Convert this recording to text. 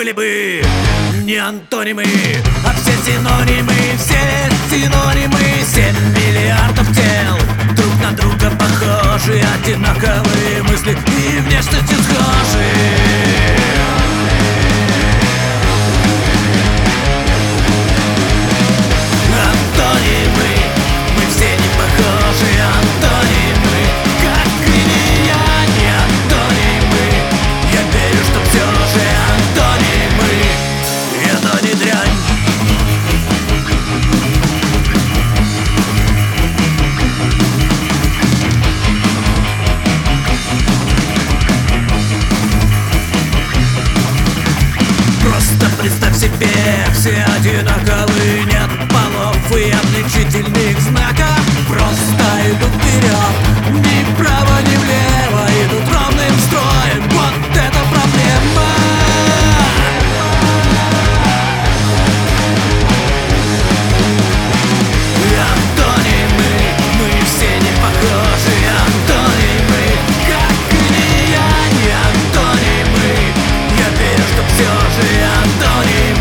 были бы не антонимы, а все синонимы, все синонимы. 7 миллиардов тел, друг на друга похожи, одинаковые мысли и внешности схожи. Антонимы, мы все не похожи, антонимы, как и не я, не антонимы. Я верю, что все же антонимы, это не дрянь. Просто представь себе, все одинаковые, нет полов и отличительных знаков. Просто идут вперед, ни вправо, ни влево, идут ровным строем. Вот это проблема. Антонимы, мы все не похожи, антонимы, как и не я, не антонимы. Я верю, что все же антонимы.